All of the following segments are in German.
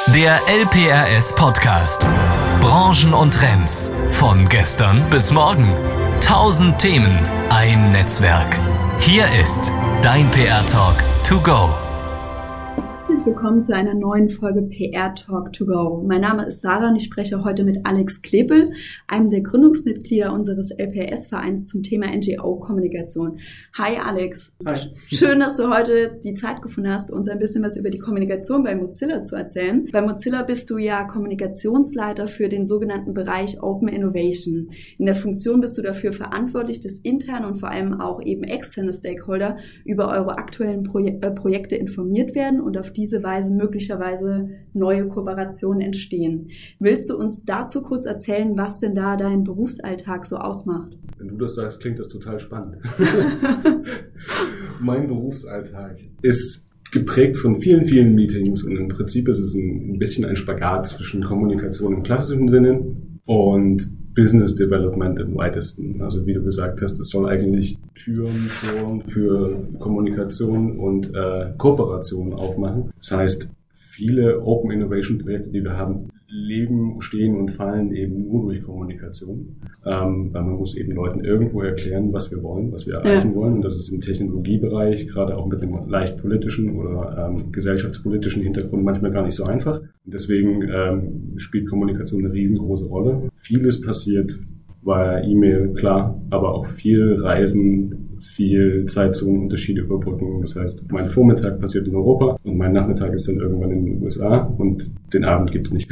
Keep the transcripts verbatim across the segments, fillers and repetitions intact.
Der L P R S Podcast. Branchen und Trends. Von gestern bis morgen. Tausend Themen. Ein Netzwerk. Hier ist dein P R Talk to go. Herzlich willkommen zu einer neuen Folge P R Talk to go. Mein Name ist Sarah und ich spreche heute mit Alex Klepel, einem der Gründungsmitglieder unseres L P R S-Vereins zum Thema N G O-Kommunikation. Hi Alex. Hi. Schön, dass du heute die Zeit gefunden hast, uns ein bisschen was über die Kommunikation bei Mozilla zu erzählen. Bei Mozilla bist du ja Kommunikationsleiter für den sogenannten Bereich Open Innovation. In der Funktion bist du dafür verantwortlich, dass interne und vor allem auch eben externe Stakeholder über eure aktuellen Proje- äh, Projekte informiert werden und auf diese Weise möglicherweise neue Kooperationen entstehen. Willst du uns dazu kurz erzählen, was denn da dein Berufsalltag so ausmacht? Wenn du das sagst, klingt das total spannend. Mein Berufsalltag ist geprägt von vielen, vielen Meetings und im Prinzip ist es ein, ein bisschen ein Spagat zwischen Kommunikation im klassischen Sinne und Business Development im weitesten. Also wie du gesagt hast, es soll eigentlich Türen, Toren für Kommunikation und äh, Kooperation aufmachen. Das heißt, viele Open Innovation Projekte, die wir haben, leben, stehen und fallen eben nur durch Kommunikation. Ähm, weil man muss eben Leuten irgendwo erklären, was wir wollen, was wir erreichen ja. wollen. Und das ist im Technologiebereich, gerade auch mit einem leicht politischen oder ähm, gesellschaftspolitischen Hintergrund manchmal gar nicht so einfach. Und deswegen ähm, spielt Kommunikation eine riesengroße Rolle. Vieles passiert via E-Mail, klar, aber auch viel Reisen, viel Zeitzonenunterschiede überbrücken. Das heißt, mein Vormittag passiert in Europa und mein Nachmittag ist dann irgendwann in den U S A und den Abend gibt's nicht.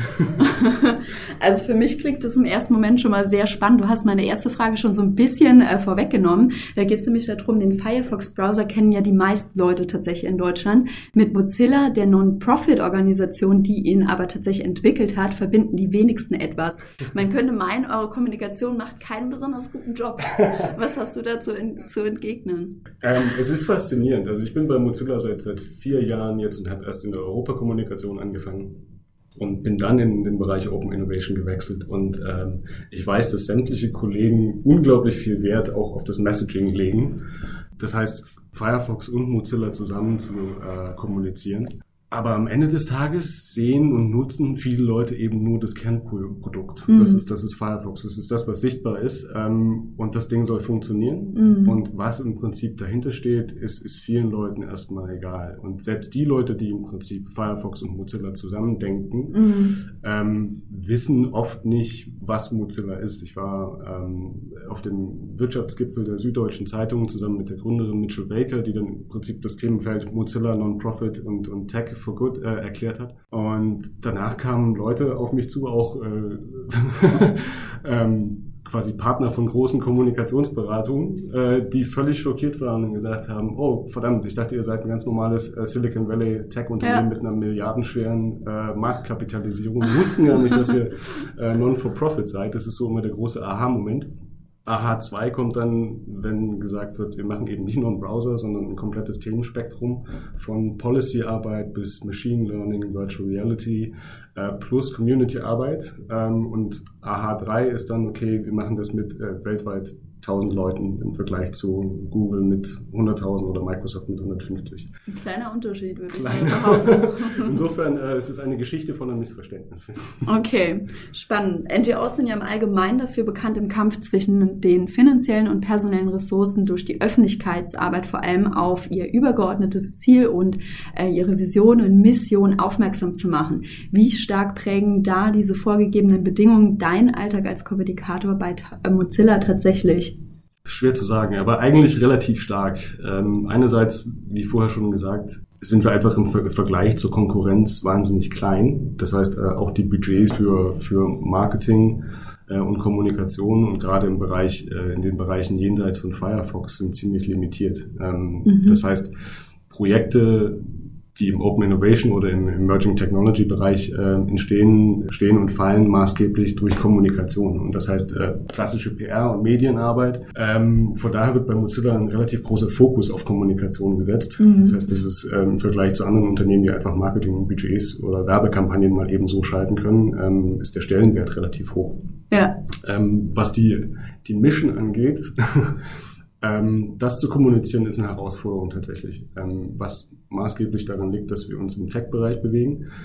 Also für mich klingt das im ersten Moment schon mal sehr spannend. Du hast meine erste Frage schon so ein bisschen äh, vorweggenommen. Da geht es nämlich darum, den Firefox-Browser kennen ja die meisten Leute tatsächlich in Deutschland. Mit Mozilla, der Non-Profit-Organisation, die ihn aber tatsächlich entwickelt hat, verbinden die wenigsten etwas. Man könnte meinen, eure Kommunikation macht keinen besonders guten Job. Was hast du dazu in, zu entgegnen? Ähm, es ist faszinierend. Also ich bin bei Mozilla seit, seit vier Jahren jetzt und habe erst in der Europakommunikation angefangen und bin dann in den Bereich Open Innovation gewechselt. Und ähm, ich weiß, dass sämtliche Kollegen unglaublich viel Wert auch auf das Messaging legen. Das heißt, Firefox und Mozilla zusammen zu äh, kommunizieren. Aber am Ende des Tages sehen und nutzen viele Leute eben nur das Kernprodukt. Mhm. Das ist, das ist Firefox. Das ist das, was sichtbar ist. Ähm, und das Ding soll funktionieren. Mhm. Und was im Prinzip dahinter steht, ist, ist vielen Leuten erstmal egal. Und selbst die Leute, die im Prinzip Firefox und Mozilla zusammendenken, mhm. ähm, wissen oft nicht, was Mozilla ist. Ich war ähm, auf dem Wirtschaftsgipfel der Süddeutschen Zeitung zusammen mit der Gründerin Mitchell Baker, die dann im Prinzip das Themenfeld Mozilla, Non-Profit und, und Tech for Good äh, erklärt hat. Und danach kamen Leute auf mich zu, auch äh, ähm, quasi Partner von großen Kommunikationsberatungen, äh, die völlig schockiert waren und gesagt haben, oh verdammt, ich dachte, ihr seid ein ganz normales äh, Silicon Valley Tech-Unternehmen ja. mit einer milliardenschweren äh, Marktkapitalisierung. Wir wussten ja nicht, dass ihr äh, Non-for-Profit seid. Das ist so immer der große Aha-Moment. A H zwei kommt dann, wenn gesagt wird, wir machen eben nicht nur einen Browser, sondern ein komplettes Themenspektrum von Policy-Arbeit bis Machine Learning, Virtual Reality äh, plus Community-Arbeit. Ähm, und A H drei ist dann, okay, wir machen das mit äh, weltweit tausend Leuten im Vergleich zu Google mit hunderttausend oder Microsoft mit hundertfünfzig. Ein kleiner Unterschied, würde Kleiner. ich behaupten. Insofern äh, es ist eine Geschichte von einem Missverständnis. Okay, spannend. N G Os sind ja im Allgemeinen dafür bekannt, im Kampf zwischen den finanziellen und personellen Ressourcen durch die Öffentlichkeitsarbeit vor allem auf ihr übergeordnetes Ziel und äh, ihre Vision und Mission aufmerksam zu machen. Wie stark prägen da diese vorgegebenen Bedingungen deinen Alltag als Kommunikator bei äh, Mozilla tatsächlich? Schwer zu sagen, aber eigentlich relativ stark. Ähm, einerseits, wie vorher schon gesagt, sind wir einfach im Ver- Vergleich zur Konkurrenz wahnsinnig klein. Das heißt, äh, auch die Budgets für, für Marketing äh, und Kommunikation und gerade im Bereich, äh, in den Bereichen jenseits von Firefox sind ziemlich limitiert. Ähm, mhm. Das heißt, Projekte, die im Open Innovation oder im Emerging Technology Bereich äh, entstehen, stehen und fallen maßgeblich durch Kommunikation. Und das heißt, äh, klassische P R und Medienarbeit. Ähm, von daher wird bei Mozilla ein relativ großer Fokus auf Kommunikation gesetzt. Mhm. Das heißt, das ist ähm, im Vergleich zu anderen Unternehmen, die einfach Marketingbudgets oder Werbekampagnen mal eben so schalten können, ähm, ist der Stellenwert relativ hoch. Ja. Ähm, was die, die Mission angeht, ähm, das zu kommunizieren ist eine Herausforderung tatsächlich. Ähm, was maßgeblich daran liegt, dass wir uns im Tech-Bereich bewegen.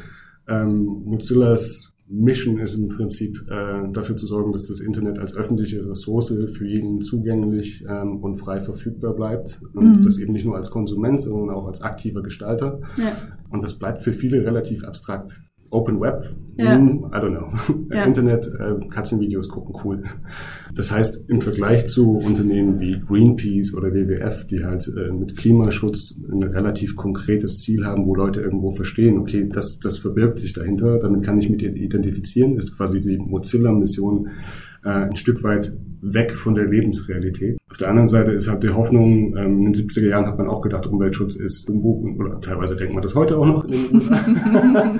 Ähm, Mozillas Mission ist im Prinzip äh, dafür zu sorgen, dass das Internet als öffentliche Ressource für jeden zugänglich ähm, und frei verfügbar bleibt. Und mhm. das eben nicht nur als Konsument, sondern auch als aktiver Gestalter. Ja. Und das bleibt für viele relativ abstrakt. Open Web, ja. hm, I don't know. Ja. Internet, äh, Katzenvideos gucken, cool. Das heißt, im Vergleich zu Unternehmen wie Greenpeace oder W W F, die halt äh, mit Klimaschutz ein relativ konkretes Ziel haben, wo Leute irgendwo verstehen, okay, das, das verbirgt sich dahinter, damit kann ich mich identifizieren, ist quasi die Mozilla-Mission äh, ein Stück weit weg von der Lebensrealität. Auf der anderen Seite ist halt die Hoffnung, ähm, in den siebziger Jahren hat man auch gedacht, Umweltschutz ist Humbug, oder teilweise denkt man das heute auch noch in den U S A.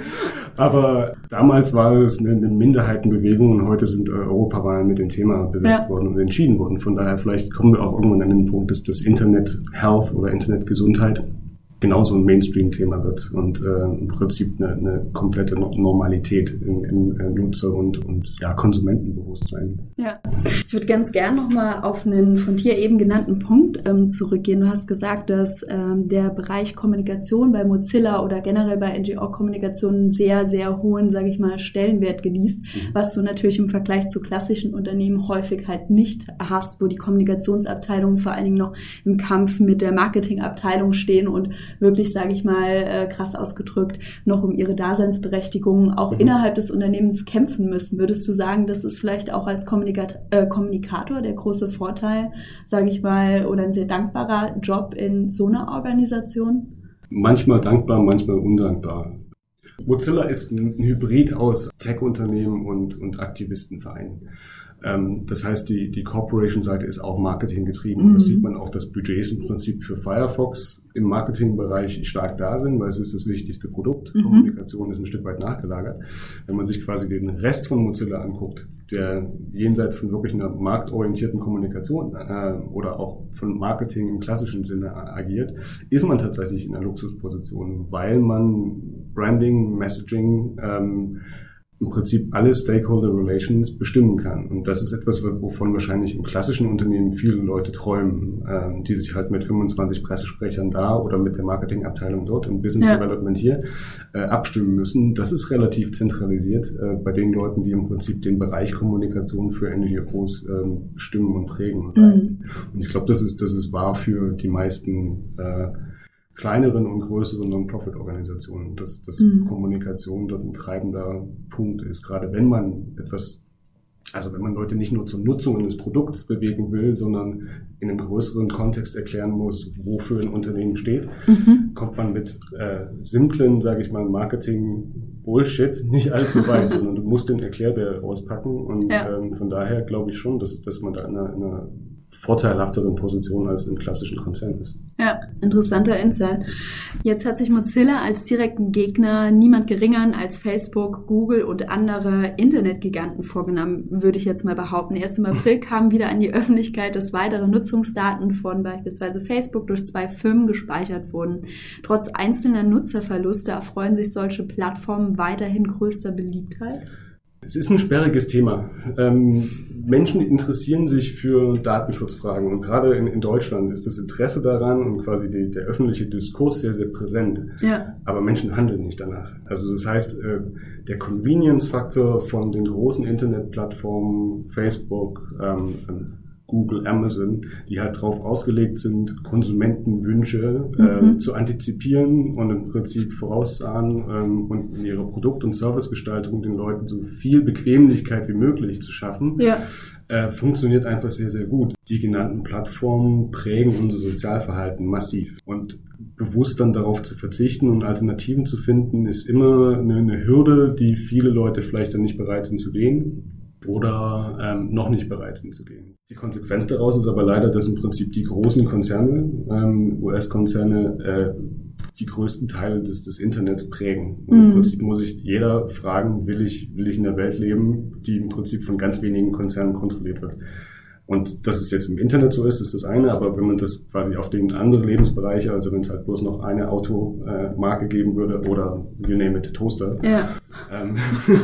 Aber damals war es eine, eine Minderheitenbewegung und heute sind äh, Europawahlen mit dem Thema besetzt ja. worden und entschieden worden. Von daher vielleicht kommen wir auch irgendwann an den Punkt, dass das Internet Health oder Internet Gesundheit genauso ein Mainstream-Thema wird und äh, im Prinzip eine, eine komplette Normalität im, im äh, Nutzer- und, und ja, Konsumentenbewusstsein. Ja, ich würde ganz gern nochmal auf einen von dir eben genannten Punkt ähm, zurückgehen. Du hast gesagt, dass ähm, der Bereich Kommunikation bei Mozilla oder generell bei N G O-Kommunikation einen sehr, sehr hohen, sage ich mal, Stellenwert genießt, mhm. was du natürlich im Vergleich zu klassischen Unternehmen häufig halt nicht hast, wo die Kommunikationsabteilungen vor allen Dingen noch im Kampf mit der Marketingabteilung stehen und wirklich, sage ich mal, äh, krass ausgedrückt, noch um ihre Daseinsberechtigung auch mhm. innerhalb des Unternehmens kämpfen müssen. Würdest du sagen, das ist vielleicht auch als Kommunikat- äh, Kommunikator der große Vorteil, sage ich mal, oder ein sehr dankbarer Job in so einer Organisation? Manchmal dankbar, manchmal undankbar. Mozilla ist ein Hybrid aus Tech-Unternehmen und, und Aktivistenvereinen. Ähm, das heißt, die, die Corporation-Seite ist auch marketinggetrieben. Mhm. Und das sieht man auch, dass Budgets im Prinzip für Firefox im Marketingbereich stark da sind, weil es ist das wichtigste Produkt. Mhm. Kommunikation ist ein Stück weit nachgelagert. Wenn man sich quasi den Rest von Mozilla anguckt, der jenseits von wirklich einer marktorientierten Kommunikation äh, oder auch von Marketing im klassischen Sinne agiert, ist man tatsächlich in einer Luxusposition, weil man Branding, Messaging, ähm, im Prinzip alle Stakeholder Relations bestimmen kann. Und das ist etwas, wovon wahrscheinlich im klassischen Unternehmen viele Leute träumen, äh, die sich halt mit fünfundzwanzig Pressesprechern da oder mit der Marketingabteilung dort und Business ja. Development hier äh, abstimmen müssen. Das ist relativ zentralisiert äh, bei den Leuten, die im Prinzip den Bereich Kommunikation für N G Os äh, bestimmen und prägen. Und, mhm. und ich glaube, das ist, das ist wahr für die meisten äh, kleineren und größeren Non-Profit-Organisationen, dass, dass mhm. Kommunikation dort ein treibender Punkt ist. Gerade wenn man etwas, also wenn man Leute nicht nur zur Nutzung eines Produkts bewegen will, sondern in einem größeren Kontext erklären muss, wofür ein Unternehmen steht, mhm. kommt man mit äh, simplen, sage ich mal, Marketing-Bullshit nicht allzu weit, sondern du musst den Erklärbär auspacken und ja. ähm, von daher glaube ich schon, dass, dass man da in einer, in einer vorteilhafteren Position als im klassischen Konzern ist. Ja, interessanter Insight. Jetzt hat sich Mozilla als direkten Gegner niemand geringeren als Facebook, Google und andere Internetgiganten vorgenommen, würde ich jetzt mal behaupten. Erst im April kam wieder an die Öffentlichkeit, dass weitere Nutzungsdaten von beispielsweise Facebook durch zwei Firmen gespeichert wurden. Trotz einzelner Nutzerverluste erfreuen sich solche Plattformen weiterhin größter Beliebtheit? Es ist ein sperriges Thema. Ähm, Menschen interessieren sich für Datenschutzfragen und gerade in, in Deutschland ist das Interesse daran und quasi die, der öffentliche Diskurs sehr, sehr präsent. Ja. Aber Menschen handeln nicht danach. Also das heißt, äh, der Convenience-Faktor von den großen Internetplattformen, Facebook, ähm, Google, Amazon, die halt darauf ausgelegt sind, Konsumentenwünsche mhm. äh, zu antizipieren und im Prinzip voraussahen ähm, und in ihrer Produkt- und Servicegestaltung den Leuten so viel Bequemlichkeit wie möglich zu schaffen, ja. äh, funktioniert einfach sehr, sehr gut. Die genannten Plattformen prägen unser Sozialverhalten massiv und bewusst dann darauf zu verzichten und Alternativen zu finden, ist immer eine, eine Hürde, die viele Leute vielleicht dann nicht bereit sind zu gehen oder ähm, noch nicht bereit sind zu gehen. Die Konsequenz daraus ist aber leider, dass im Prinzip die großen Konzerne, ähm, U S-Konzerne, äh, die größten Teile des, des Internets prägen. Und mhm. im Prinzip muss sich jeder fragen, will ich, will ich in einer Welt leben, die im Prinzip von ganz wenigen Konzernen kontrolliert wird. Und dass es jetzt im Internet so ist, ist das eine, aber wenn man das quasi auf den anderen Lebensbereiche, also wenn es halt bloß noch eine Automarke geben würde oder you name it, Toaster, ja. ähm,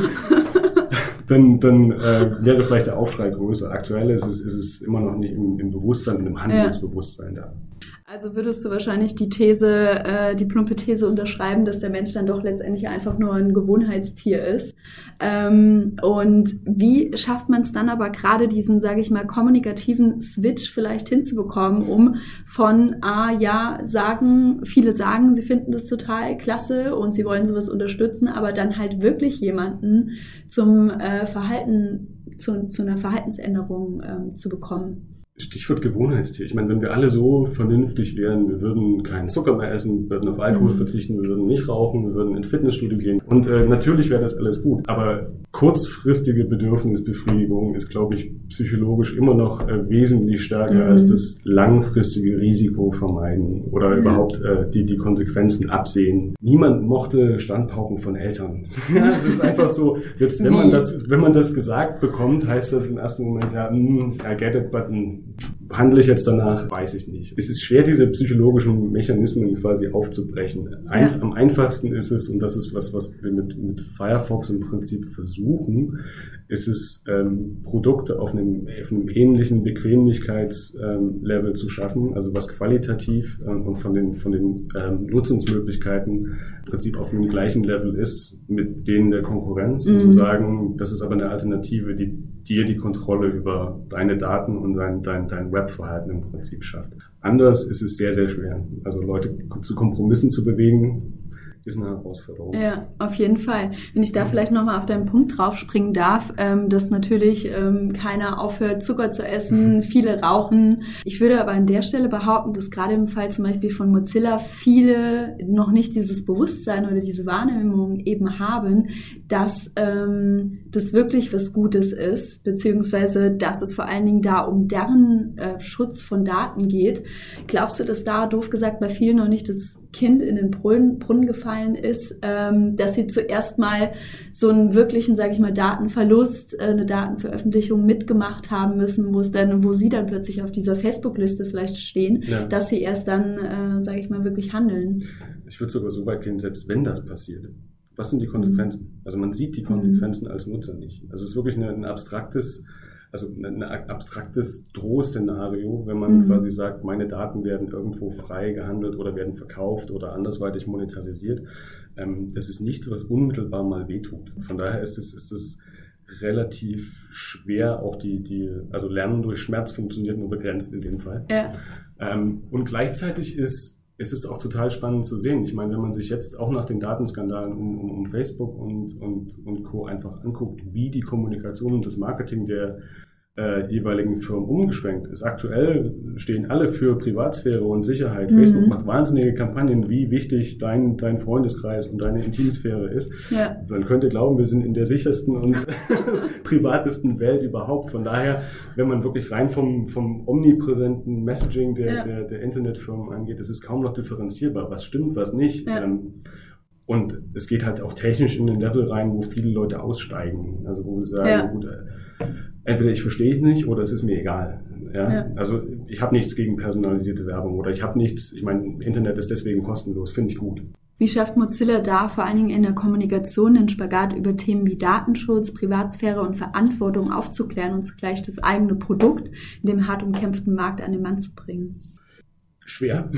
dann, dann äh, wäre vielleicht der Aufschrei größer. Aktuell ist es, ist es immer noch nicht im, im Bewusstsein, im Handlungsbewusstsein ja. da. Also würdest du wahrscheinlich die These, äh, die plumpe These unterschreiben, dass der Mensch dann doch letztendlich einfach nur ein Gewohnheitstier ist. Ähm, und wie schafft man es dann aber gerade diesen, sage ich mal, kommunikativen Switch vielleicht hinzubekommen, um von, ah ja, sagen, viele sagen, sie finden das total klasse und sie wollen sowas unterstützen, aber dann halt wirklich jemanden zum äh, Verhalten, zu, zu einer Verhaltensänderung ähm, zu bekommen? Stichwort Gewohnheitstier. Ich meine, wenn wir alle so vernünftig wären, wir würden keinen Zucker mehr essen, wir würden auf Alkohol verzichten, wir würden nicht rauchen, wir würden ins Fitnessstudio gehen. Und äh, natürlich wäre das alles gut. Aber kurzfristige Bedürfnisbefriedigung ist, glaube ich, psychologisch immer noch äh, wesentlich stärker mhm. als das langfristige Risiko vermeiden oder mhm. überhaupt äh, die, die Konsequenzen absehen. Niemand mochte Standpauken von Eltern. Ja, es ist einfach so, selbst wenn man das, wenn man das gesagt bekommt, heißt das im ersten Moment, ja, mm, I get it, but mm, handle ich jetzt danach? Weiß ich nicht. Es ist schwer, diese psychologischen Mechanismen quasi aufzubrechen. Ein, ja. Am einfachsten ist es, und das ist was, was wir mit, mit Firefox im Prinzip versuchen, ist es, ähm, Produkte auf einem, auf einem ähnlichen Bequemlichkeitslevel ähm, zu schaffen, also was qualitativ ähm, und von den, von den ähm, Nutzungsmöglichkeiten im Prinzip auf einem gleichen Level ist mit denen der Konkurrenz mhm. und zu sagen, das ist aber eine Alternative, die dir die Kontrolle über deine Daten und dein, dein, dein Webverhalten im Prinzip schafft. Anders ist es sehr, sehr schwer. Also Leute zu Kompromissen zu bewegen, ist eine Herausforderung. Ja, auf jeden Fall. Wenn ich da vielleicht nochmal auf deinen Punkt draufspringen darf, ähm, dass natürlich ähm, keiner aufhört, Zucker zu essen, viele rauchen. Ich würde aber an der Stelle behaupten, dass gerade im Fall zum Beispiel von Mozilla viele noch nicht dieses Bewusstsein oder diese Wahrnehmung eben haben, dass ähm, das wirklich was Gutes ist, beziehungsweise dass es vor allen Dingen da um deren äh, Schutz von Daten geht. Glaubst du, dass da, doof gesagt, bei vielen noch nicht das Kind in den Brunnen, Brunnen gefallen ist, ähm, dass sie zuerst mal so einen wirklichen, sage ich mal, Datenverlust, äh, eine Datenveröffentlichung mitgemacht haben müssen, wo es dann, wo sie dann plötzlich auf dieser Facebook-Liste vielleicht stehen, ja. dass sie erst dann, äh, sage ich mal, wirklich handeln? Ich würde sogar so weit gehen, selbst wenn das passiert. Was sind die Konsequenzen? Mhm. Also man sieht die Konsequenzen mhm. als Nutzer nicht. Also es ist wirklich eine, ein abstraktes Also ein abstraktes Drohszenario, wenn man mhm. quasi sagt, meine Daten werden irgendwo frei gehandelt oder werden verkauft oder andersweitig monetarisiert. Ähm, das ist nichts, was unmittelbar mal wehtut. Von daher ist es, ist es relativ schwer, auch die, die, also Lernen durch Schmerz funktioniert nur begrenzt in dem Fall. Ja. Ähm, und gleichzeitig ist Es ist auch total spannend zu sehen. Ich meine, wenn man sich jetzt auch nach den Datenskandalen um, um, um Facebook und, und, und Co. einfach anguckt, wie die Kommunikation und das Marketing der äh, jeweiligen Firmen umgeschwenkt ist. Aktuell stehen alle für Privatsphäre und Sicherheit. Mhm. Facebook macht wahnsinnige Kampagnen, wie wichtig dein, dein Freundeskreis und deine Intimsphäre ist. Ja. Man könnte glauben, wir sind in der sichersten und privatesten Welt überhaupt. Von daher, wenn man wirklich rein vom, vom omnipräsenten Messaging der, ja. der, der Internetfirmen angeht, ist es kaum noch differenzierbar. Was stimmt, was nicht. Ja. Ähm, und es geht halt auch technisch in den Level rein, wo viele Leute aussteigen. Also wo sie sagen, ja. gut, entweder ich verstehe es nicht oder es ist mir egal. Ja? Ja. Also ich habe nichts gegen personalisierte Werbung oder ich habe nichts, ich meine, Internet ist deswegen kostenlos, finde ich gut. Wie schafft Mozilla da vor allen Dingen in der Kommunikation den Spagat über Themen wie Datenschutz, Privatsphäre und Verantwortung aufzuklären und zugleich das eigene Produkt in dem hart umkämpften Markt an den Mann zu bringen? Schwer.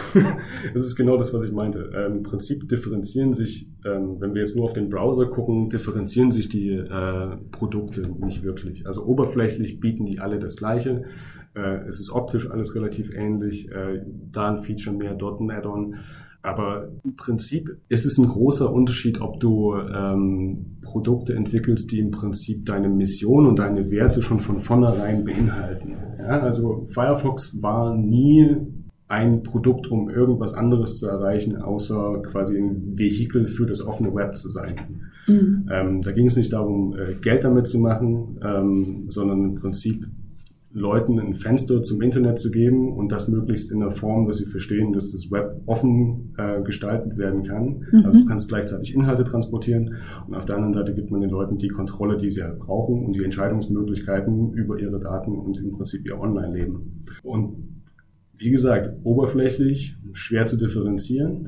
Das ist genau das, was ich meinte. Ähm, Im Prinzip differenzieren sich, ähm, wenn wir jetzt nur auf den Browser gucken, differenzieren sich die äh, Produkte nicht wirklich. Also oberflächlich bieten die alle das Gleiche. Äh, es ist optisch alles relativ ähnlich. Äh, da ein Feature mehr, dort ein Add-on. Aber im Prinzip ist es ein großer Unterschied, ob du ähm, Produkte entwickelst, die im Prinzip deine Mission und deine Werte schon von vornherein beinhalten. Ja, also Firefox war nie ein Produkt, um irgendwas anderes zu erreichen, außer quasi ein Vehikel für das offene Web zu sein. Mhm. Ähm, da ging es nicht darum, äh, Geld damit zu machen, ähm, sondern im Prinzip Leuten ein Fenster zum Internet zu geben und das möglichst in der Form, dass sie verstehen, dass das Web offen äh, gestaltet werden kann. Mhm. Also du kannst gleichzeitig Inhalte transportieren und auf der anderen Seite gibt man den Leuten die Kontrolle, die sie halt brauchen und die Entscheidungsmöglichkeiten über ihre Daten und im Prinzip ihr Online-Leben. Und wie gesagt, oberflächlich, schwer zu differenzieren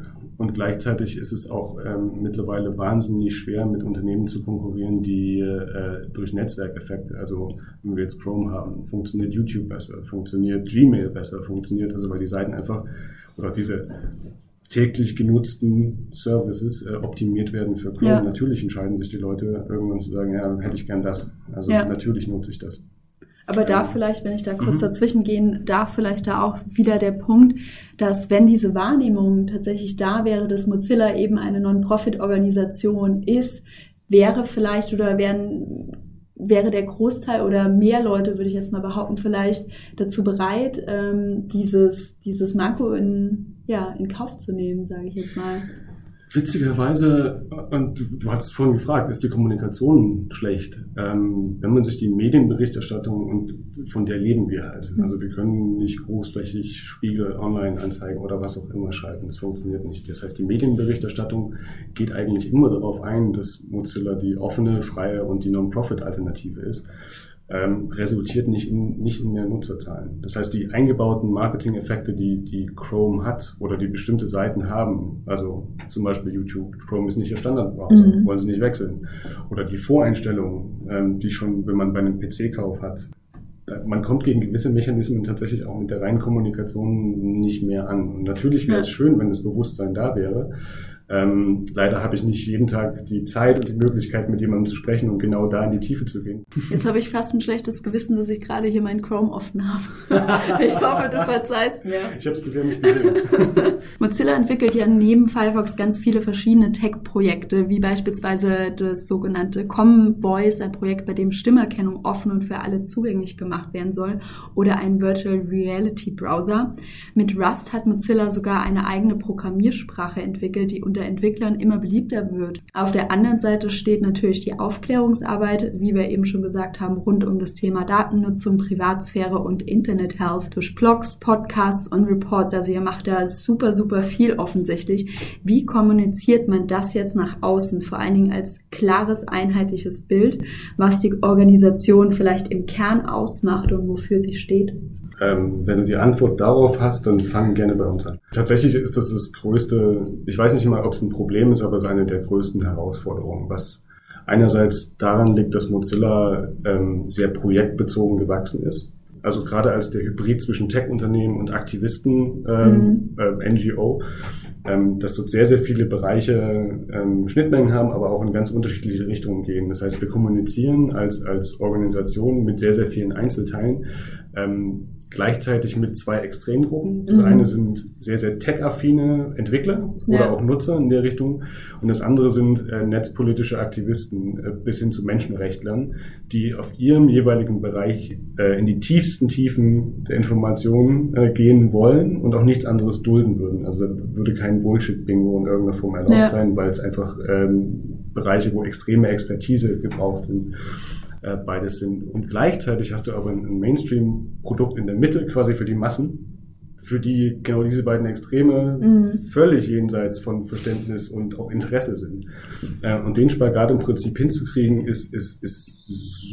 und gleichzeitig ist es auch ähm, mittlerweile wahnsinnig schwer, mit Unternehmen zu konkurrieren, die äh, durch Netzwerkeffekte, also wenn wir jetzt Chrome haben, funktioniert YouTube besser, funktioniert Gmail besser, funktioniert, also weil die Seiten einfach, oder diese täglich genutzten Services äh, optimiert werden für Chrome. Ja. Natürlich entscheiden sich die Leute irgendwann zu sagen, ja, hätte ich gern das. Also ja. natürlich nutze ich das. Aber da vielleicht, wenn ich da kurz mhm. dazwischen gehen darf, vielleicht da auch wieder der Punkt, dass wenn diese Wahrnehmung tatsächlich da wäre, dass Mozilla eben eine Non-Profit-Organisation ist, wäre vielleicht oder wären, wäre der Großteil oder mehr Leute, würde ich jetzt mal behaupten, vielleicht dazu bereit, ähm, dieses, dieses Manko in, ja, in Kauf zu nehmen, sage ich jetzt mal. Witzigerweise, und du, du hattest vorhin gefragt, ist die Kommunikation schlecht? Ähm, wenn man sich die Medienberichterstattung, und von der leben wir halt. Also wir können nicht großflächig Spiegel, Online-Anzeigen oder was auch immer schalten. Das funktioniert nicht. Das heißt, die Medienberichterstattung geht eigentlich immer darauf ein, dass Mozilla die offene, freie und die Non-Profit-Alternative ist. Ähm, resultiert nicht in, nicht in mehr Nutzerzahlen. Das heißt, die eingebauten Marketing-Effekte, die, die Chrome hat oder die bestimmte Seiten haben, also zum Beispiel YouTube, Chrome ist nicht ihr Standardbrowser, mhm. wollen sie nicht wechseln. Oder die Voreinstellungen, ähm, die schon, wenn man bei einem P C-Kauf hat, da, man kommt gegen gewisse Mechanismen tatsächlich auch mit der reinen Kommunikation nicht mehr an. Und natürlich wäre es ja. schön, wenn das Bewusstsein da wäre. Ähm, leider habe ich nicht jeden Tag die Zeit und die Möglichkeit, mit jemandem zu sprechen, um genau da in die Tiefe zu gehen. Jetzt habe ich fast ein schlechtes Gewissen, dass ich gerade hier meinen Chrome offen habe. Ich hoffe, du verzeihst mir. Ich habe es bisher nicht gesehen. Mozilla entwickelt ja neben Firefox ganz viele verschiedene Tech-Projekte, wie beispielsweise das sogenannte Common Voice, ein Projekt, bei dem Stimmerkennung offen und für alle zugänglich gemacht werden soll, oder ein Virtual Reality Browser. Mit Rust hat Mozilla sogar eine eigene Programmiersprache entwickelt, die unter Entwicklern immer beliebter wird. Auf der anderen Seite steht natürlich die Aufklärungsarbeit, wie wir eben schon gesagt haben, rund um das Thema Datennutzung, Privatsphäre und Internet Health durch Blogs, Podcasts und Reports. Also ihr macht da super, super viel offensichtlich. Wie kommuniziert man das jetzt nach außen, vor allen Dingen als klares, einheitliches Bild, was die Organisation vielleicht im Kern ausmacht und wofür sie steht? Ähm, wenn du die Antwort darauf hast, dann fang gerne bei uns an. Tatsächlich ist das das größte, ich weiß nicht immer, ob es ein Problem ist, aber es ist eine der größten Herausforderungen, was einerseits daran liegt, dass Mozilla ähm, sehr projektbezogen gewachsen ist. Also gerade als der Hybrid zwischen Tech-Unternehmen und Aktivisten, ähm, mhm. äh, N G O, ähm, dass dort sehr, sehr viele Bereiche ähm, Schnittmengen haben, aber auch in ganz unterschiedliche Richtungen gehen. Das heißt, wir kommunizieren als, als Organisation mit sehr, sehr vielen Einzelteilen, ähm, gleichzeitig mit zwei Extremgruppen. Das mhm. eine sind sehr, sehr tech-affine Entwickler oder ja. auch Nutzer in der Richtung. Und das andere sind äh, netzpolitische Aktivisten äh, bis hin zu Menschenrechtlern, die auf ihrem jeweiligen Bereich äh, in die tiefsten Tiefen der Informationen äh, gehen wollen und auch nichts anderes dulden würden. Also da würde kein Bullshit-Bingo in irgendeiner Form erlaubt ja. sein, weil es einfach ähm, Bereiche, wo extreme Expertise gebraucht sind, beides sind. Und gleichzeitig hast du aber ein Mainstream-Produkt in der Mitte, quasi für die Massen, für die genau diese beiden Extreme mhm. völlig jenseits von Verständnis und auch Interesse sind. Und den Spagat im Prinzip hinzukriegen, ist, ist, ist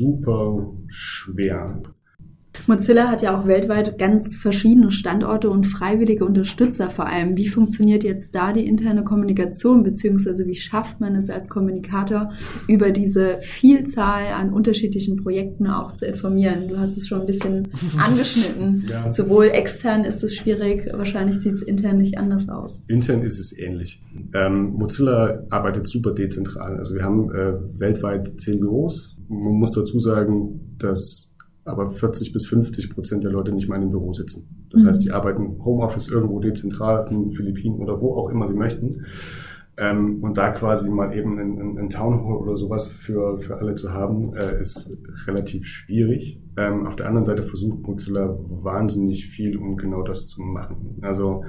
super schwer. Mozilla hat ja auch weltweit ganz verschiedene Standorte und freiwillige Unterstützer vor allem. Wie funktioniert jetzt da die interne Kommunikation, beziehungsweise wie schafft man es als Kommunikator, über diese Vielzahl an unterschiedlichen Projekten auch zu informieren? Du hast es schon ein bisschen angeschnitten. Ja. Sowohl extern ist es schwierig, wahrscheinlich sieht es intern nicht anders aus. Intern ist es ähnlich. Ähm, Mozilla arbeitet super dezentral. Also wir haben äh, weltweit zehn Büros. Man muss dazu sagen, dass aber vierzig bis fünfzig Prozent der Leute nicht mal in einem Büro sitzen. Das mhm. heißt, die arbeiten Homeoffice irgendwo dezentral, in den Philippinen oder wo auch immer sie möchten. Ähm, und da quasi mal eben ein, ein Town Hall oder sowas für, für alle zu haben, äh, ist relativ schwierig. Ähm, auf der anderen Seite versucht Mozilla wahnsinnig viel, um genau das zu machen. Also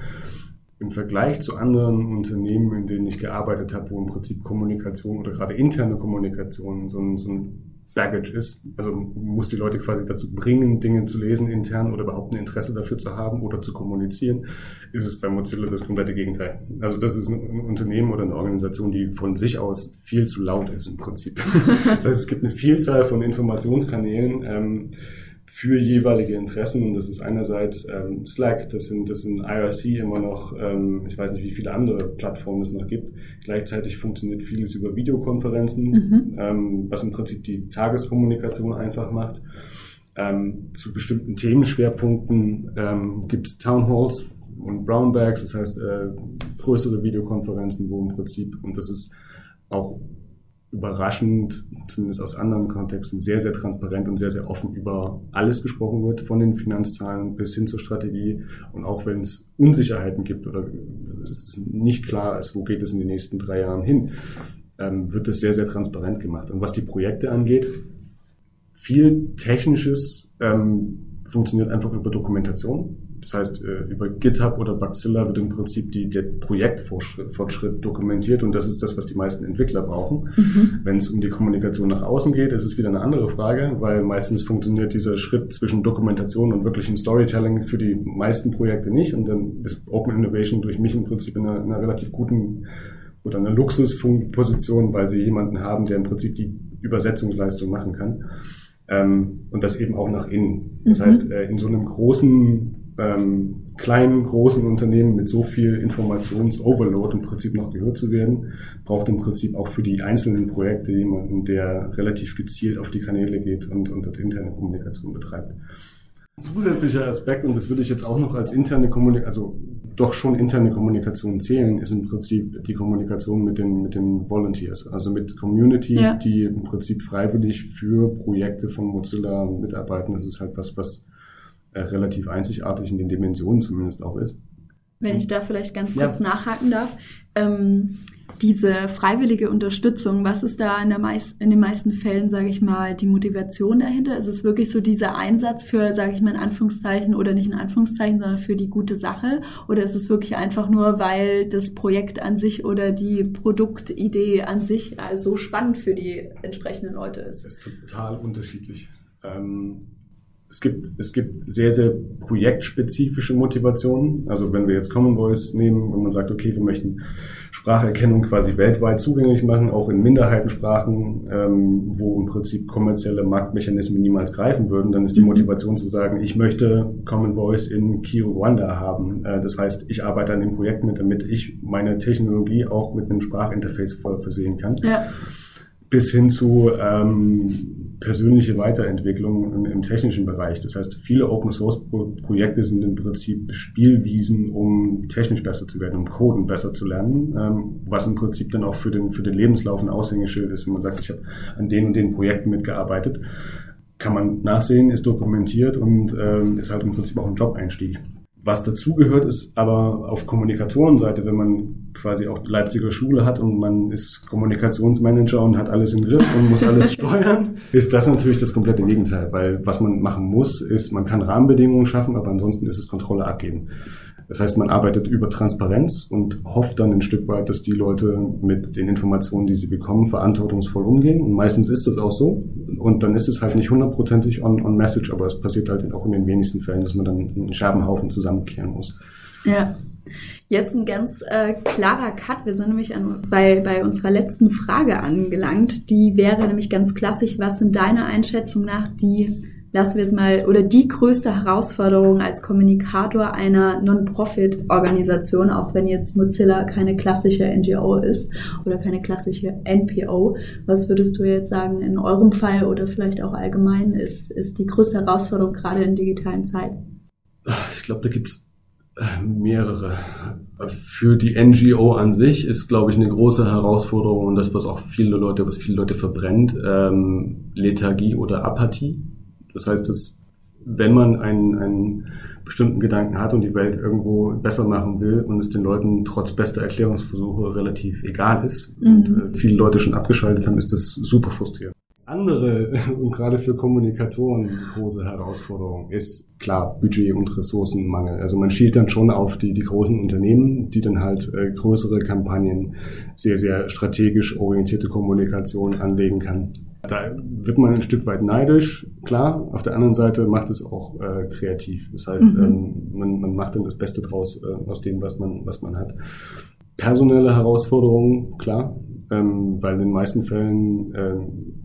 im Vergleich zu anderen Unternehmen, in denen ich gearbeitet habe, wo im Prinzip Kommunikation oder gerade interne Kommunikation so ein, so ein Baggage ist. Also muss die Leute quasi dazu bringen, Dinge zu lesen intern oder überhaupt ein Interesse dafür zu haben oder zu kommunizieren, ist es bei Mozilla das komplette Gegenteil. Also das ist ein Unternehmen oder eine Organisation, die von sich aus viel zu laut ist im Prinzip. Das heißt, es gibt eine Vielzahl von Informationskanälen, ähm, für jeweilige Interessen. Und das ist einerseits ähm, Slack, das sind, das sind I R C immer noch, ähm, ich weiß nicht, wie viele andere Plattformen es noch gibt. Gleichzeitig funktioniert vieles über Videokonferenzen, mhm. ähm, was im Prinzip die Tageskommunikation einfach macht. Ähm, zu bestimmten Themenschwerpunkten ähm, gibt es Townhalls und Brownbags, das heißt äh, größere Videokonferenzen, wo im Prinzip, und das ist auch überraschend, zumindest aus anderen Kontexten, sehr, sehr transparent und sehr, sehr offen über alles gesprochen wird, von den Finanzzahlen bis hin zur Strategie. Und auch wenn es Unsicherheiten gibt oder es nicht klar ist, wo geht es in den nächsten drei Jahren hin, ähm, wird das sehr, sehr transparent gemacht. Und was die Projekte angeht, viel Technisches ähm, funktioniert einfach über Dokumentation. Das heißt, über GitHub oder Bugzilla wird im Prinzip die, der Projektfortschritt dokumentiert und das ist das, was die meisten Entwickler brauchen. Mhm. Wenn es um die Kommunikation nach außen geht, ist es wieder eine andere Frage, weil meistens funktioniert dieser Schritt zwischen Dokumentation und wirklichem Storytelling für die meisten Projekte nicht und dann ist Open Innovation durch mich im Prinzip in einer, in einer relativ guten oder einer Luxusposition, weil sie jemanden haben, der im Prinzip die Übersetzungsleistung machen kann. Ähm, und das eben auch nach innen. Das mhm. heißt, äh, in so einem großen Ähm, kleinen, großen Unternehmen mit so viel Informations-Overload im Prinzip noch gehört zu werden, braucht im Prinzip auch für die einzelnen Projekte jemanden, der relativ gezielt auf die Kanäle geht und, und dort interne Kommunikation betreibt. Zusätzlicher Aspekt, und das würde ich jetzt auch noch als interne Kommunikation, also doch schon interne Kommunikation zählen, ist im Prinzip die Kommunikation mit den, mit den Volunteers, also mit Community, ja. die im Prinzip freiwillig für Projekte von Mozilla mitarbeiten. Das ist halt was, was relativ einzigartig in den Dimensionen zumindest auch ist. Wenn ich da vielleicht ganz kurz ja. nachhaken darf, ähm, diese freiwillige Unterstützung, was ist da in, der meist, in den meisten Fällen, sage ich mal, die Motivation dahinter? Ist es wirklich so dieser Einsatz für, sage ich mal in Anführungszeichen oder nicht in Anführungszeichen, sondern für die gute Sache? Oder ist es wirklich einfach nur, weil das Projekt an sich oder die Produktidee an sich also so spannend für die entsprechenden Leute ist? Das ist total unterschiedlich. Ähm Es gibt, es gibt sehr, sehr projektspezifische Motivationen. Also wenn wir jetzt Common Voice nehmen und man sagt, okay, wir möchten Spracherkennung quasi weltweit zugänglich machen, auch in Minderheitensprachen, ähm, wo im Prinzip kommerzielle Marktmechanismen niemals greifen würden, dann ist die Motivation zu sagen, ich möchte Common Voice in Kinyarwanda haben. Äh, das heißt, ich arbeite an dem Projekt mit, damit ich meine Technologie auch mit einem Sprachinterface voll versehen kann. Ja. Bis hin zu ähm, persönliche Weiterentwicklung im, im technischen Bereich. Das heißt, viele Open-Source-Projekte sind im Prinzip Spielwiesen, um technisch besser zu werden, um Coden besser zu lernen, ähm, was im Prinzip dann auch für den, für den Lebenslauf ein Aushängeschild ist, wenn man sagt, ich habe an den und den Projekten mitgearbeitet. Kann man nachsehen, ist dokumentiert und ähm, ist halt im Prinzip auch ein Job-Einstieg. Was dazugehört, ist aber auf Kommunikatorenseite, wenn man quasi auch die Leipziger Schule hat und man ist Kommunikationsmanager und hat alles im Griff und muss alles steuern, ist das natürlich das komplette Gegenteil, weil was man machen muss, ist, man kann Rahmenbedingungen schaffen, aber ansonsten ist es Kontrolle abgeben. Das heißt, man arbeitet über Transparenz und hofft dann ein Stück weit, dass die Leute mit den Informationen, die sie bekommen, verantwortungsvoll umgehen. Und meistens ist das auch so. Und dann ist es halt nicht hundertprozentig on, on message, aber es passiert halt auch in den wenigsten Fällen, dass man dann einen Scherbenhaufen zusammenkehren muss. Ja. Jetzt ein ganz äh, klarer Cut. Wir sind nämlich an, bei, bei unserer letzten Frage angelangt. Die wäre nämlich ganz klassisch. Was sind deiner Einschätzung nach die lassen wir es mal, oder die größte Herausforderung als Kommunikator einer Non-Profit-Organisation, auch wenn jetzt Mozilla keine klassische N G O ist oder keine klassische N P O. Was würdest du jetzt sagen, in eurem Fall oder vielleicht auch allgemein, ist, ist die größte Herausforderung gerade in digitalen Zeiten? Ich glaube, da gibt's mehrere. Für die N G O an sich ist, glaube ich, eine große Herausforderung und das, was auch viele Leute, was viele Leute verbrennt, ähm, Lethargie oder Apathie. Das heißt, dass wenn man einen, einen bestimmten Gedanken hat und die Welt irgendwo besser machen will und es den Leuten trotz bester Erklärungsversuche relativ egal ist mhm. und äh, viele Leute schon abgeschaltet haben, ist das super frustrierend. Andere und gerade für Kommunikatoren große Herausforderung ist klar Budget- und Ressourcenmangel. Also man schielt dann schon auf die, die großen Unternehmen, die dann halt äh, größere Kampagnen, sehr, sehr strategisch orientierte Kommunikation anlegen kann. Da wird man ein Stück weit neidisch, klar. Auf der anderen Seite macht es auch äh, kreativ. Das heißt, mhm. ähm, man, man macht dann das Beste draus äh, aus dem, was man, was man hat. Personelle Herausforderungen, klar, ähm, weil in den meisten Fällen äh,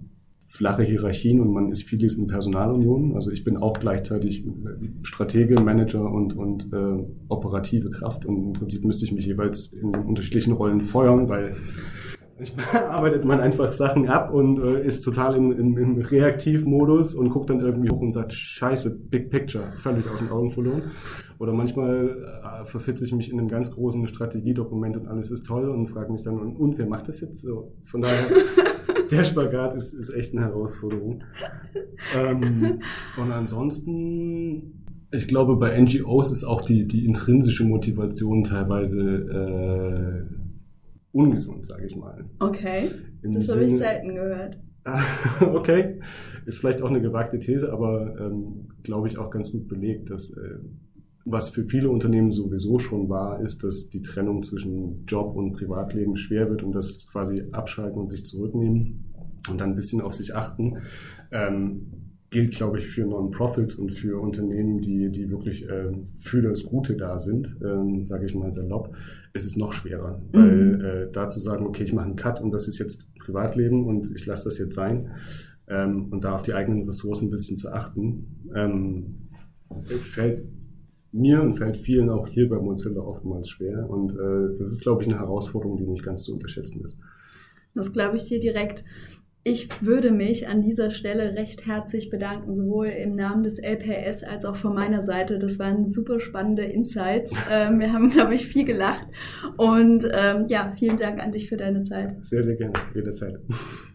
flache Hierarchien und man ist vieles in Personalunion. Also ich bin auch gleichzeitig Stratege, Manager und, und äh, operative Kraft und im Prinzip müsste ich mich jeweils in den unterschiedlichen Rollen feuern, weil manchmal arbeitet man einfach Sachen ab und äh, ist total im, im, im Reaktivmodus und guckt dann irgendwie hoch und sagt, scheiße, Big Picture, völlig aus den Augen verloren. Oder manchmal äh, verfitze ich mich in einem ganz großen Strategiedokument und alles ist toll und frage mich dann, und, und wer macht das jetzt? So, von daher, der Spagat ist, ist echt eine Herausforderung. Ähm, und ansonsten, ich glaube, bei N G Os ist auch die, die intrinsische Motivation teilweise äh, ungesund, sage ich mal. Okay, Im das habe ich Sinne- selten gehört. Okay, ist vielleicht auch eine gewagte These, aber ähm, glaube ich auch ganz gut belegt, dass äh, was für viele Unternehmen sowieso schon war, ist, dass die Trennung zwischen Job und Privatleben schwer wird und das quasi abschalten und sich zurücknehmen und dann ein bisschen auf sich achten. Ähm, gilt, glaube ich, für Non-Profits und für Unternehmen, die, die wirklich ähm, für das Gute da sind, ähm, sage ich mal salopp, ist es noch schwerer. Mhm. Weil äh, da zu sagen, okay, ich mache einen Cut und das ist jetzt Privatleben und ich lasse das jetzt sein ähm, und da auf die eigenen Ressourcen ein bisschen zu achten, ähm, fällt mir und fällt vielen auch hier bei Mozilla oftmals schwer. Und äh, das ist, glaube ich, eine Herausforderung, die nicht ganz zu unterschätzen ist. Das glaube ich dir direkt. Ich würde mich an dieser Stelle recht herzlich bedanken, sowohl im Namen des L P S als auch von meiner Seite. Das waren super spannende Insights. Ähm, wir haben, glaube ich, viel gelacht. Und ähm, ja, vielen Dank an dich für deine Zeit. Sehr, sehr gerne. Jederzeit.